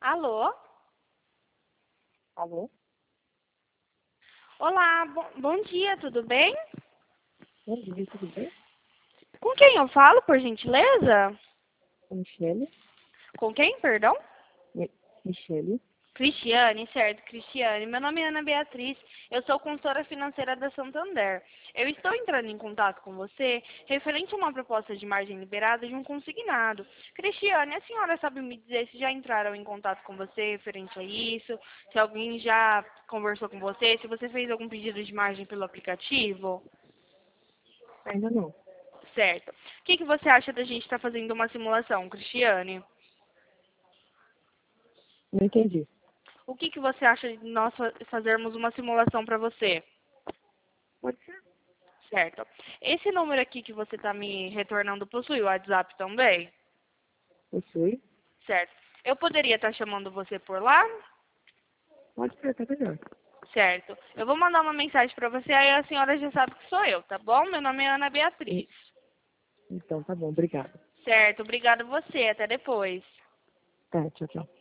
Alô? Alô? Olá, bom dia, tudo bem? Bom dia, tudo bem? Com quem eu falo, por gentileza? Michele? Com quem, perdão? Michele? Cristiane, certo, Cristiane. Meu nome é Ana Beatriz, eu sou consultora financeira da Santander. Eu estou entrando em contato com você referente a uma proposta de margem liberada de um consignado. Cristiane, a senhora sabe me dizer se já entraram em contato com você referente a isso? Se alguém já conversou com você? Se você fez algum pedido de margem pelo aplicativo? Ainda não. Certo. O que você acha da gente estar fazendo uma simulação, Cristiane? Não entendi. O que você acha de nós fazermos uma simulação para você? Pode ser. Certo. Esse número aqui que você está me retornando possui o WhatsApp também? Possui? Certo. Eu poderia estar chamando você por lá? Pode ser, tá melhor. Certo. Eu vou mandar uma mensagem para você, aí a senhora já sabe que sou eu, tá bom? Meu nome é Ana Beatriz. Então tá bom, obrigado. Certo. Obrigada a você. Até depois. Tá, tchau, tchau.